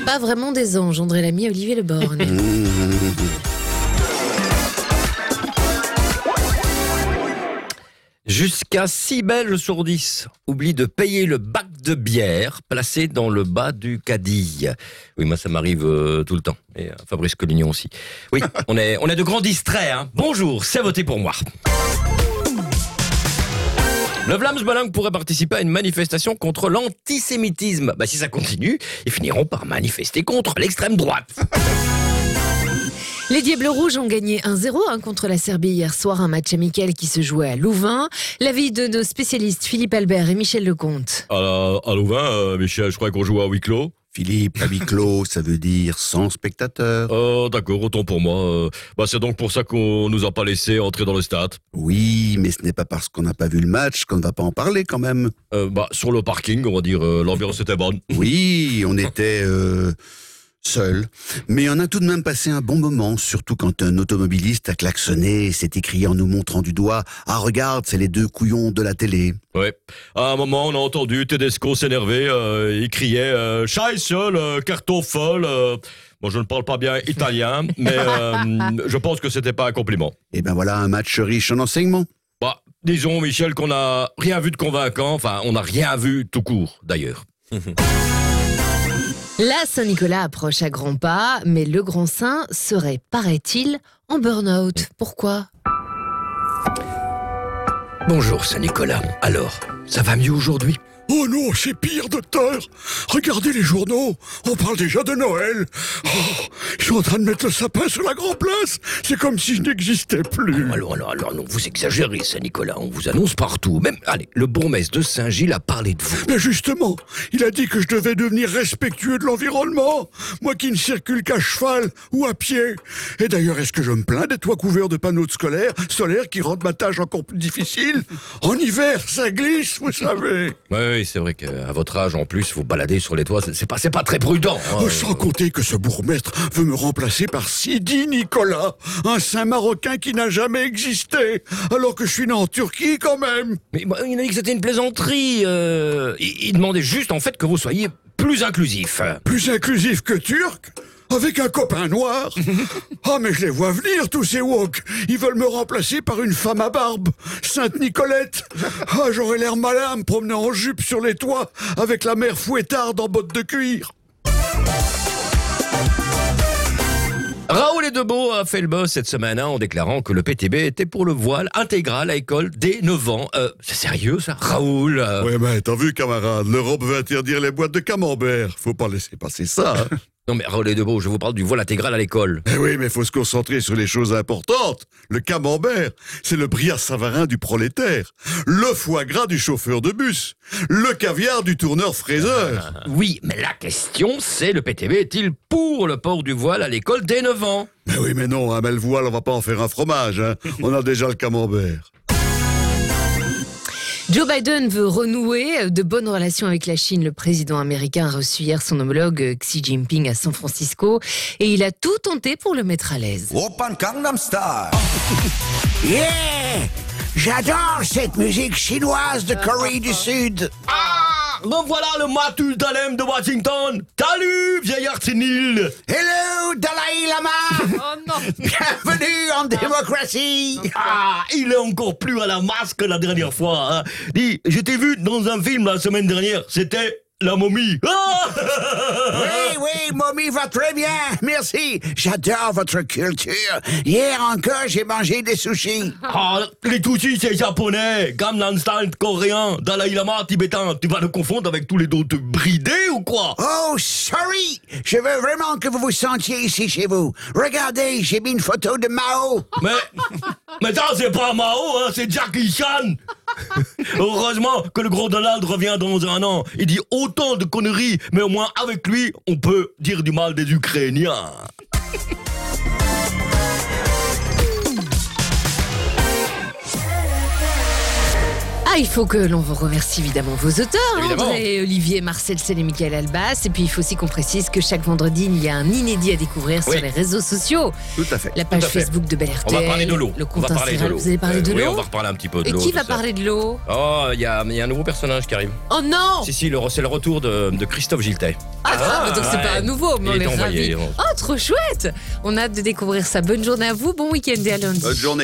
pas vraiment des anges, André Lamy, Olivier Le Borgne. Jusqu'à 6 Belges sur 10 oublient de payer le bac de bière placé dans le bas du caddie. Oui, moi ça m'arrive tout le temps. Et Fabrice Collignon aussi. Oui, on est de grands distraits. Hein. Bonjour, c'est voté pour moi. Le Vlaams Belang pourrait participer à une manifestation contre l'antisémitisme. Si ça continue, ils finiront par manifester contre l'extrême droite. Les Diables Rouges ont gagné 1-0 contre la Serbie hier soir, un match amical qui se jouait à Louvain. L'avis de nos spécialistes Philippe Albert et Michel Lecomte. À Louvain, Michel, je crois qu'on joue à huis clos. Philippe, à huis clos, ça veut dire sans spectateurs. D'accord, autant pour moi. C'est donc pour ça qu'on nous a pas laissé entrer dans le stade. Oui, mais ce n'est pas parce qu'on n'a pas vu le match qu'on ne va pas en parler quand même. Sur le parking, on va dire, l'ambiance était bonne. Oui, on était seul. Mais on a tout de même passé un bon moment, surtout quand un automobiliste a klaxonné et s'est écrié en nous montrant du doigt « Ah, regarde, c'est les deux couillons de la télé ». Ouais. À un moment, on a entendu Tedesco s'énerver. Il criait « Scheisse, le Kartoffel ». Bon, je ne parle pas bien italien, mais je pense que c'était pas un compliment. Et ben voilà un match riche en enseignements. Disons, Michel, qu'on n'a rien vu de convaincant. Enfin, on n'a rien vu tout court, d'ailleurs. La Saint-Nicolas approche à grands pas, mais le grand saint serait, paraît-il, en burn-out. Pourquoi ? Bonjour Saint-Nicolas. Alors, ça va mieux aujourd'hui ? Oh non, c'est pire, docteur. Regardez les journaux, on parle déjà de Noël. Ils sont en train de mettre le sapin sur la grande place. C'est comme si je n'existais plus. Alors, non, vous exagérez, Saint-Nicolas. On vous annonce partout. Même, le bourgmestre de Saint-Gilles a parlé de vous. Mais justement, il a dit que je devais devenir respectueux de l'environnement. Moi qui ne circule qu'à cheval ou à pied. Et d'ailleurs, est-ce que je me plains des toits couverts de panneaux de solaires qui rendent ma tâche encore plus difficile ? En hiver, ça glisse, vous savez. Oui, c'est vrai qu'à votre âge, en plus, vous balader sur les toits, c'est pas très prudent. Hein. Sans compter que ce bourgmestre veut me remplacer par Sidi Nicolas, un saint marocain qui n'a jamais existé, alors que je suis né en Turquie quand même. Mais il a dit que c'était une plaisanterie. Il demandait juste, en fait, que vous soyez plus inclusif. Plus inclusif que turc ? Avec un copain noir. Mais je les vois venir, tous ces woks. Ils veulent me remplacer par une femme à barbe, Sainte Nicolette. J'aurais l'air malin à me promener en jupe sur les toits, avec la mère fouettarde en bottes de cuir. Raoul Edebo a fait le buzz cette semaine en déclarant que le PTB était pour le voile intégral à l'école dès 9 ans. C'est sérieux ça, Raoul Ouais, mais t'as vu, camarade, l'Europe veut interdire les boîtes de camembert. Faut pas laisser passer ça, hein. Non mais Raoul Edebo, je vous parle du voile intégral à l'école. Oui, mais faut se concentrer sur les choses importantes. Le camembert, c'est le Brias Savarin du prolétaire. Le foie gras du chauffeur de bus. Le caviar du tourneur-fraiseur. Oui, mais la question c'est, le PTB est-il pour le port du voile à l'école dès 9 ans ? Mais oui, mais non, mais le voile, on va pas en faire un fromage, hein. On a déjà le camembert. Joe Biden veut renouer de bonnes relations avec la Chine. Le président américain a reçu hier son homologue Xi Jinping à San Francisco et il a tout tenté pour le mettre à l'aise. Oppan Gangnam Style. Yeah! J'adore cette musique chinoise de Corée du Sud. Me voilà le Mathusalem de Washington. Salut, vieillard sénile. Hello, Dalai Lama. Oh non! Bienvenue en démocratie. Il est encore plus à la masse que la dernière fois. Hein. Dis, je t'ai vu dans un film la semaine dernière. C'était La Momie. Oui, momie va très bien. Merci. J'adore votre culture. Hier encore, j'ai mangé des sushis. Les sushis, c'est japonais. Gangnam Style, coréen. Dalai Lama, tibétain. Tu vas le confondre avec tous les autres bridés ou quoi? Oh, sorry. Je veux vraiment que vous vous sentiez ici chez vous. Regardez, j'ai mis une photo de Mao. Mais ça, c'est pas Mao, hein, c'est Jackie Chan. Heureusement que le gros Donald revient dans un an. Il dit autant de conneries, mais au moins avec lui, on peut dire du mal des Ukrainiens. Ah, il faut que l'on vous remercie évidemment vos auteurs, Évidemment. André, Olivier, Marcel Sel et Michael Albas. Et puis il faut aussi qu'on précise que chaque vendredi, il y a un inédit à découvrir sur Oui. les réseaux sociaux. Tout à fait. La page Tout à fait. Facebook de Bel On va RTL, parler de l'eau. le On compte va parler de Instagram. l'eau. Vous allez parler de Oui, l'eau on va reparler un petit peu de Et l'eau. qui tout va ça. parler de l'eau? Oh, il y a un nouveau personnage qui arrive. Oh non! Si, c'est le retour de Christophe Giltet. Ah, donc c'est pas un nouveau, mais Il on est est envoyé, ravis. on- Oh, trop chouette! On a hâte de découvrir ça. Bonne journée à vous, bon week-end et à lundi. Bonne journée.